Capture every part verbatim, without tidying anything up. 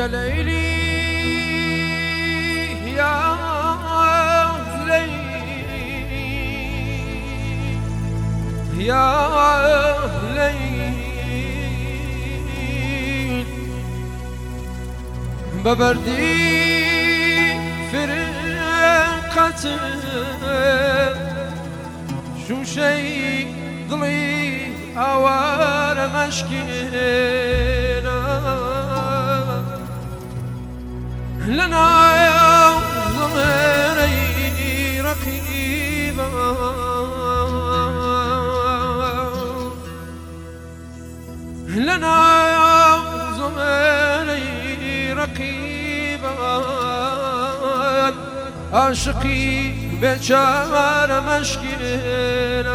يا ليلي يا ليلي يا ليل ببردي فرقتك شو شي ضلي اوار مشكينا لنا يا ضميري رقيبا لنا يا ضميري رقيبا عاشقي بشار مشكينا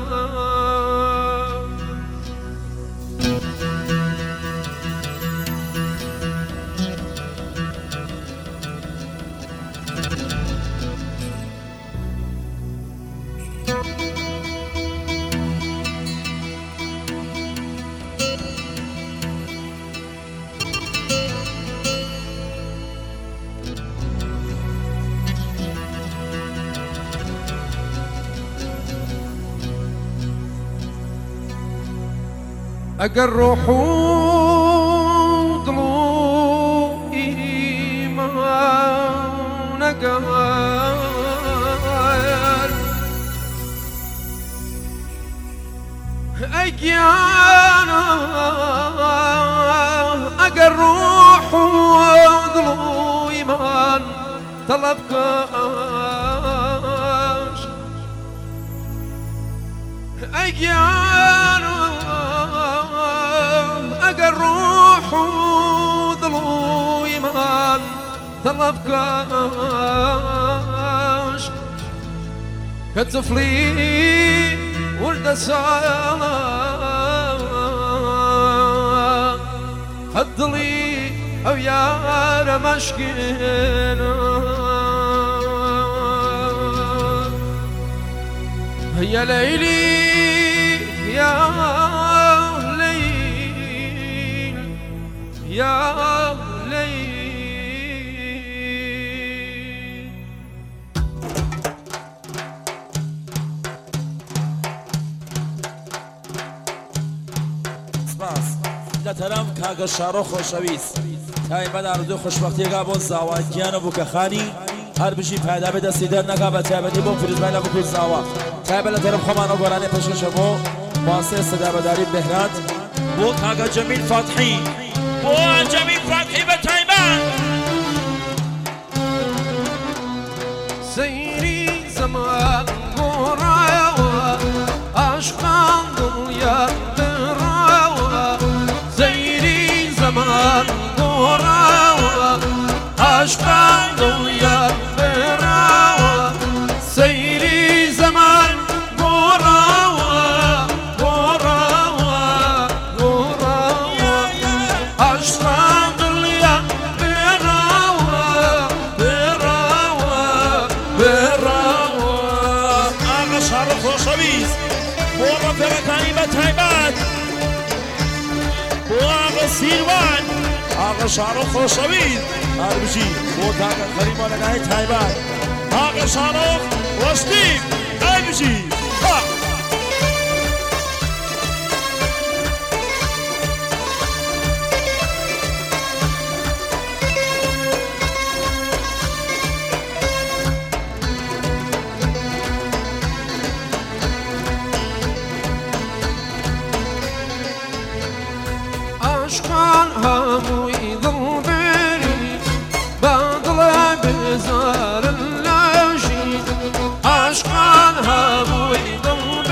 أقر روح ضلوئي ما نقال أجيانا أقر روح ضلوئي ما طلبكاش أجيانا أقر روح وضلو إيمان طلبكاش كطفلي ولد سالا خدلي أو يا رمشكينا يا ليلي يا يا ليل سپاس لەتەرەم کاگە شارۆ خۆشەویست تایبەت ئارزوی خۆشبەختیەکە بۆ زاواگیان و بووکەخانی هەر بژی پایدا بێ دەستی دەرنەکا بە تایبەتی بۆ فریزمای لە بکوی زاوا تایبەت لەتەرەم خۆمانەوە گۆرانەی پێشکەشە بۆ واسێ سەدابەداری بهرات بۆ کاگە جەمیل فاتحی بۆ جەمیل فاتحی بە تایبەت سەیری زەمان گۆڕایەوە عاشقان دڵیان بڕاوە سەیری زەمان گۆڕایەوە عاشقان دڵیان بڕاوە سەیری زەمان گۆڕایەوە گۆڕایەوە گۆڕایەوە عاشقان دڵیان بڕاوە بڕاوە بڕاوە ئاغا شارۆ خۆشەویست بۆ ڕەفێقەکانی بە تایبەت بۆ ئاغا سیروان ئاغا شارۆ خۆشەویست هەر بژی بۆ کاگە خەریمۆ لەلای تایبەت ئاغا شارۆ وەشتیم ئەی بژی عاشقان هەمووی دڵبەری بەدڵە بزارن لەژی عاشقان هەمووی دڵبەری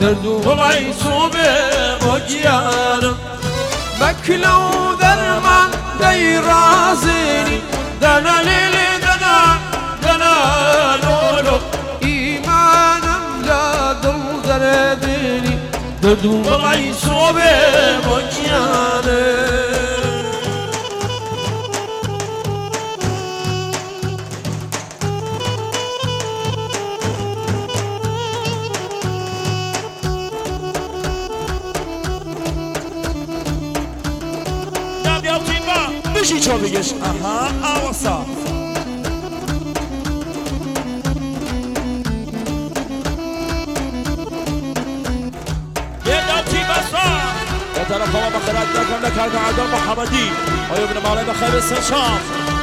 درد و بڵای سوبێ بۆ گیانم بەکلە و دەرمان دەی ڕازێنی دەنا لێلێ دەنا دەنا لۆلۆ ئیمانم لە دڵ دەرێدێنی درد و بڵای سوبێ بۆ گیانم بشی چو بگش آها آواسا یه دوتی بسا به طرف هوا بخیرات نکن نکرد عدم محمدی آیا ابن مالی بخیر سنشام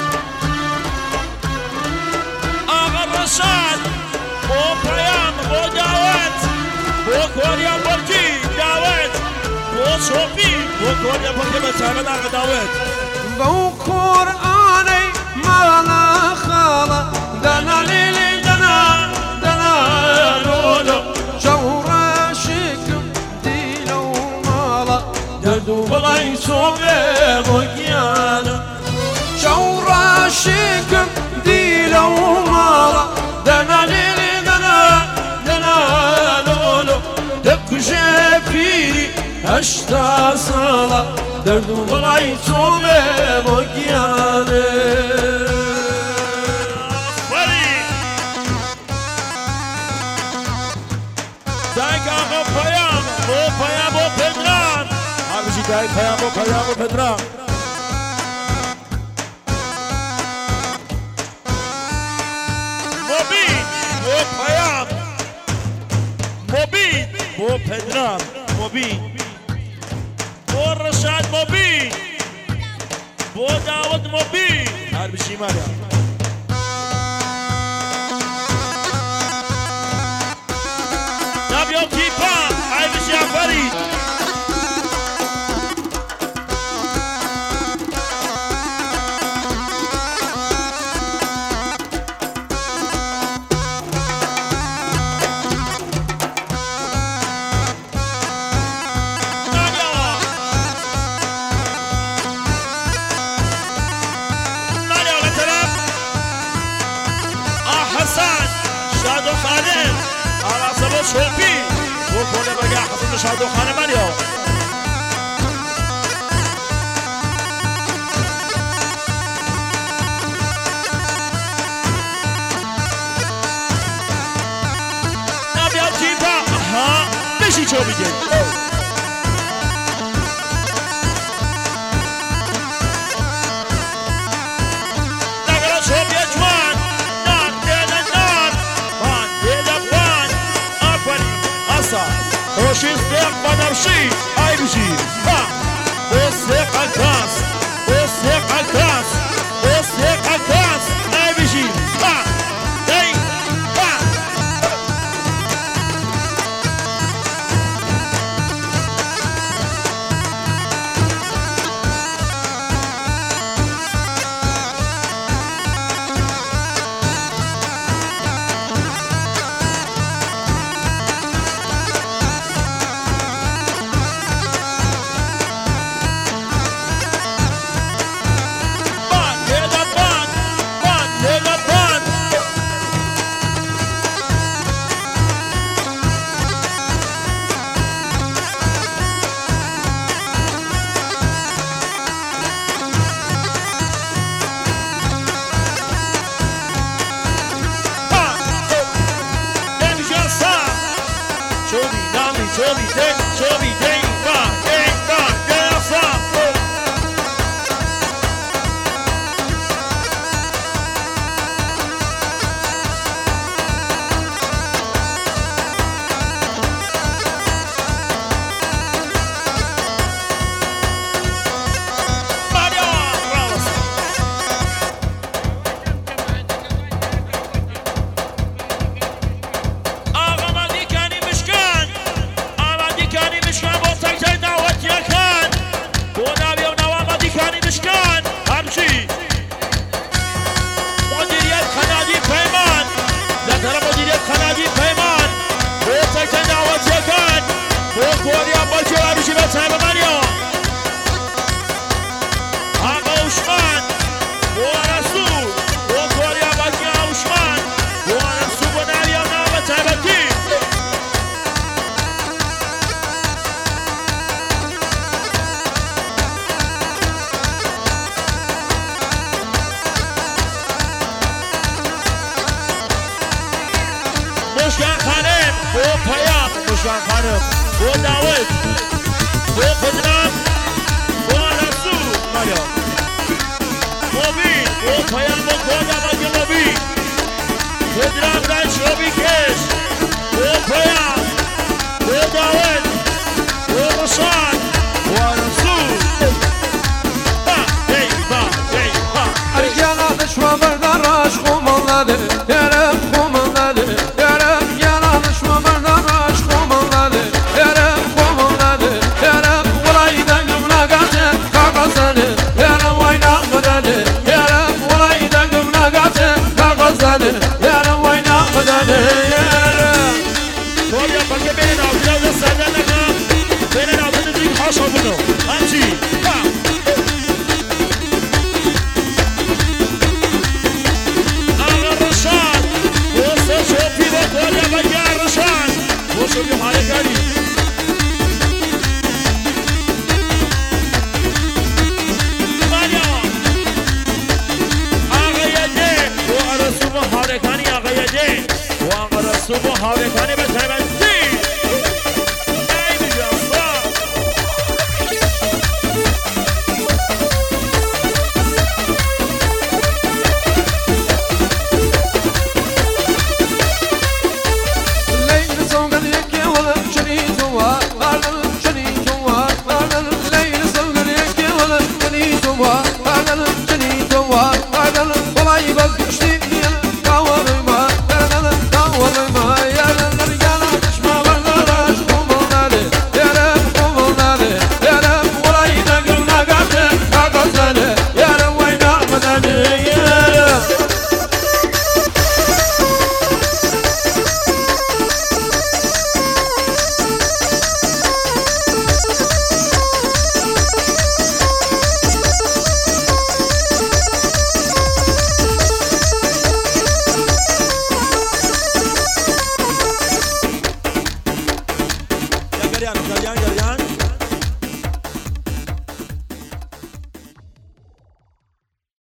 آقا رشاد بو پیام بو دعوت بو کوریا بلکی دعوت بو شوقی بو کوریا بلکی به تحمد آقا دعوت بو قرآني مالا خالا دنا ليلي دنا دنا لولو جورا شكم ديلو مالا دردو بلاي صوبي بوكيانا جورا شكم ديلو مالا دنا ليلي دنا دنا لولو دك جفيري هشتا صالا درد و بڵای چۆمێ بۆ گیانێ دایک ئاغا پەیام بۆ پەیام بۆ پێدران هاوژی دایک پەیام بۆ پەیام بۆ پێدران مۆبین بۆ پەیام مۆبین بۆ پێدران مۆبین بۆ ڕەشاد مۆبین بۆ داوەت مۆبین هەر بشی ماریا نابیۆ تیپا ئای بشی ئەفەری شوقی بو کنه بگه حسن شادو خانه مریو نبیاد تیپا ها بشی چو بگه نگرا چو بیه جوان نان دیده نان من دیده وان روشی سیق بنفشی ای بشی ها بو سیق اکاس بو سیق اکاس بو سیق اکاس ای بشی ها دی ها جوان خانم بۆ داوت بۆ قدرت بۆ رەسوو مایا مۆبین بۆ پەیام بۆ کۆدا بەگە مۆبین قدرت لای شۆبی کێش بۆ پەیام بۆ داوت بۆ ڕەشاد بۆ رەسوو با هی با هی با ئەرگیانە دەشوە بەردە ڕاش خۆمەڵ نادێ یارم خۆمەڵ نادێ یارم گیانە دەشوە بەردە ڕاش خۆمەڵ نادێ یارم خۆمەڵ نادێ یارم وڵای دەنگم ناگاتێ کاغەزانێ یارم وای ناخدانێ یارم وڵای دەنگم ناگاتێ کاغەزانێ یارم وای ناخدانێ یارم کۆبیا بەگە بێنە ناوترا و دەستەدە نەکە بێنە ناوتە نزیک حاشە بنەوە هەمچی با شوفي بطول يا بجار رشاد وشوفي حالك علي مانيا آغا يدي وأرسوم حالكاني آغا يدي وأرسوم حالكاني بتبنتي أي بجانصا وڵای بەگشتی